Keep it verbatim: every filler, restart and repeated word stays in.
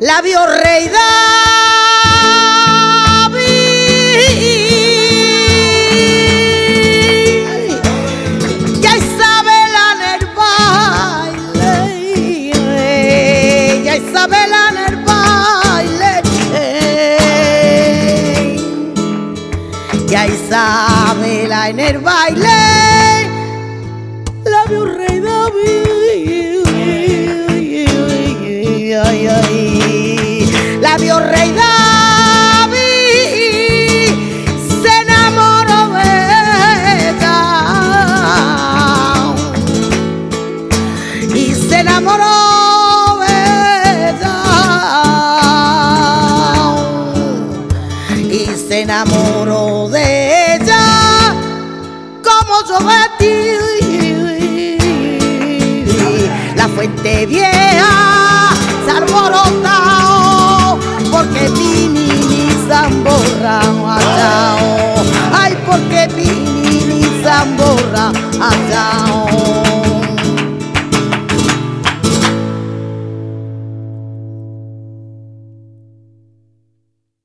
la vio rey David. Ya Isabela en el baile, ya Isabela en el baile, ya Isabela en el baile, la vio rey David. Ay, ay, la vio rey David, se enamoró de ella y se enamoró de ella y se enamoró de ella como yo de ti. La fuente vieja se alborotao porque Pinini Zamborra allá. Ay, porque Pinini Zamborra allá.